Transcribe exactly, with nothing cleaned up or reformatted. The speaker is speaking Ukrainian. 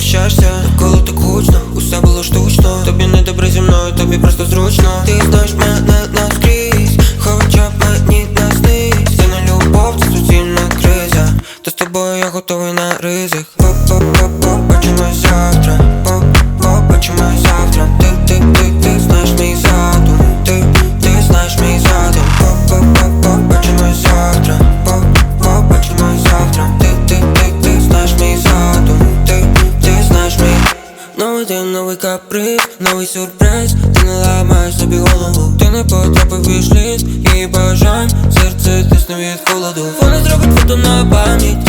захищаєшся, навколо так гучно, усе було штучно. Тобі не добре зі мною, тобі просто зручно. Ти знаєш мене наскрізь, хоча б мені не снись. Це не любов, це суцільна криза. Та з тобою я готовий на ризик. Побачимось завтра, побачимось завтра. Ти, ти, ти, ти знаєш мій задум. Ти, ти знаєш мій задум. Побачимось завтра, побачимось завтра. Ти, ти, ти, ти знаєш мій задум. Ти, ти знаєш мій. Новий день, новий каприз, новий сюрприз. Ти не ламаєш собі голову. Ти не потрапив вішліст, її бажань. Серце тисне від холоду. Вона зробить фото на пам'ять.